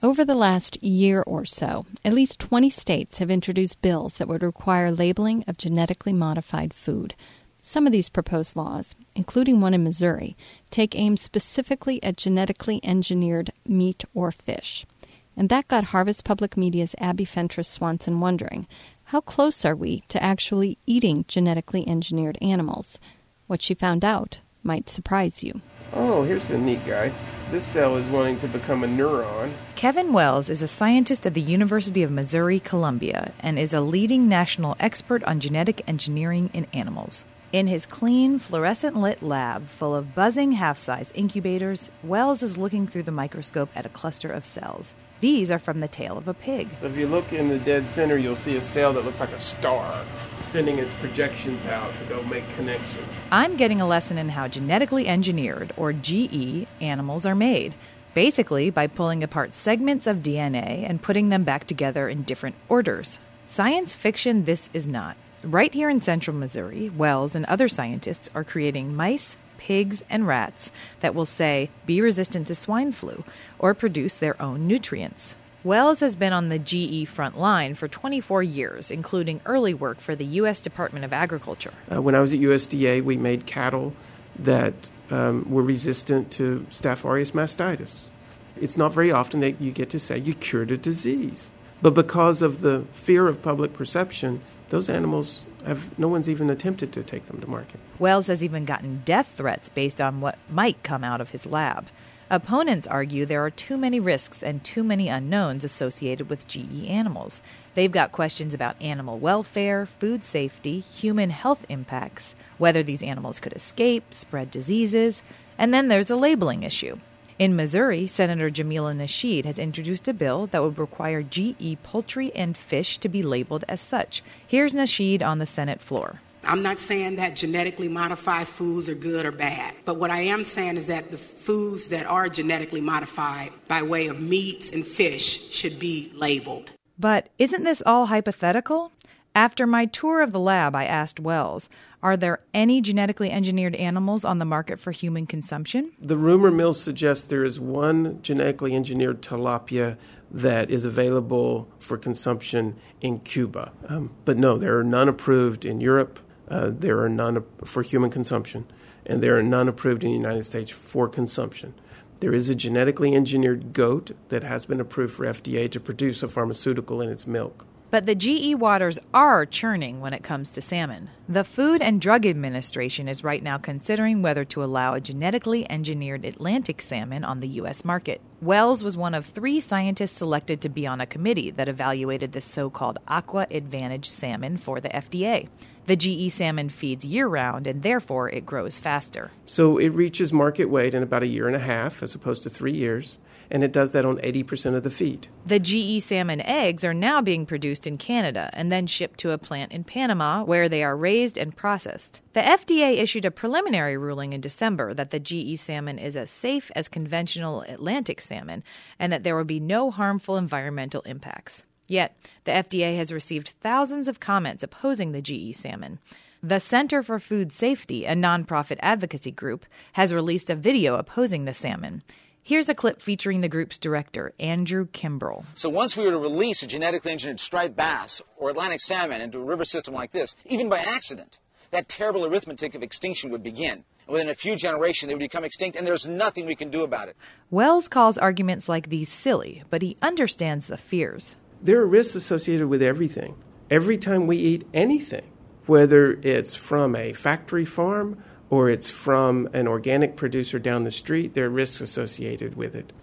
Over the last year or so, at least 20 states have introduced bills that would require labeling of genetically modified food. Some of these proposed laws, including one in Missouri, take aim specifically at genetically engineered meat or fish. And that got Harvest Public Media's Abby Fentress Swanson wondering, how close are we to actually eating genetically engineered animals? What she found out might surprise you. Oh, here's a neat guy. This cell is wanting to become a neuron. Kevin Wells is a scientist at the University of Missouri-Columbia and is a leading national expert on genetic engineering in animals. In his clean, fluorescent-lit lab full of buzzing half-size incubators, Wells is looking through the microscope at a cluster of cells. These are from the tail of a pig. So if you look in the dead center, you'll see a cell that looks like a star, sending its projections out to go make connections. I'm getting a lesson in how genetically engineered, or GE, animals are made. Basically, by pulling apart segments of DNA and putting them back together in different orders. Science fiction this is not. Right here in central Missouri, Wells and other scientists are creating mice, pigs, and rats that will, say, be resistant to swine flu or produce their own nutrients. Wells has been on the GE front line for 24 years, including early work for the U.S. Department of Agriculture. When I was at USDA, we made cattle that were resistant to Staph aureus mastitis. It's not very often that you get to say you cured a disease. But because of the fear of public perception, those animals no one's even attempted to take them to market. Wells has even gotten death threats based on what might come out of his lab. Opponents argue there are too many risks and too many unknowns associated with GE animals. They've got questions about animal welfare, food safety, human health impacts, whether these animals could escape, spread diseases, and then there's a labeling issue. In Missouri, Senator Jamila Nasheed has introduced a bill that would require GE poultry and fish to be labeled as such. Here's Nasheed on the Senate floor. I'm not saying that genetically modified foods are good or bad, but what I am saying is that the foods that are genetically modified by way of meats and fish should be labeled. But isn't this all hypothetical? After my tour of the lab, I asked Wells, are there any genetically engineered animals on the market for human consumption? The rumor mill suggests there is one genetically engineered tilapia that is available for consumption in Cuba. But no, there are none approved in Europe. There are none for human consumption. And there are none approved in the United States for consumption. There is a genetically engineered goat that has been approved for FDA to produce a pharmaceutical in its milk. But the GE waters are churning when it comes to salmon. The Food and Drug Administration is right now considering whether to allow a genetically engineered Atlantic salmon on the U.S. market. Wells was one of 3 scientists selected to be on a committee that evaluated this so-called Aqua Advantage salmon for the FDA. The GE salmon feeds year-round, and therefore it grows faster. So it reaches market weight in about a year and a half, as opposed to 3 years. And it does that on 80% of the feed. The GE salmon eggs are now being produced in Canada and then shipped to a plant in Panama where they are raised and processed. The FDA issued a preliminary ruling in December that the GE salmon is as safe as conventional Atlantic salmon and that there will be no harmful environmental impacts. Yet, the FDA has received thousands of comments opposing the GE salmon. The Center for Food Safety, a nonprofit advocacy group, has released a video opposing the salmon. Here's a clip featuring the group's director, Andrew Kimbrell. So once we were to release a genetically engineered striped bass or Atlantic salmon into a river system like this, even by accident, that terrible arithmetic of extinction would begin. Within a few generations, they would become extinct, and there's nothing we can do about it. Wells calls arguments like these silly, but he understands the fears. There are risks associated with everything. Every time we eat anything, whether it's from a factory farm or it's from an organic producer down the street, there are risks associated with it.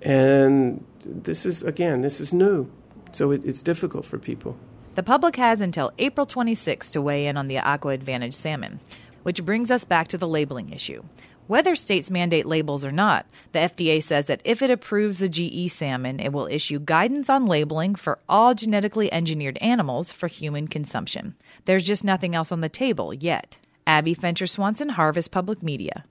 And this is new. So it's difficult for people. The public has until April 26 to weigh in on the Aqua Advantage salmon, which brings us back to the labeling issue. Whether states mandate labels or not, the FDA says that if it approves the GE salmon, it will issue guidance on labeling for all genetically engineered animals for human consumption. There's just nothing else on the table yet. Abby Fentress Swanson, Harvest Public Media.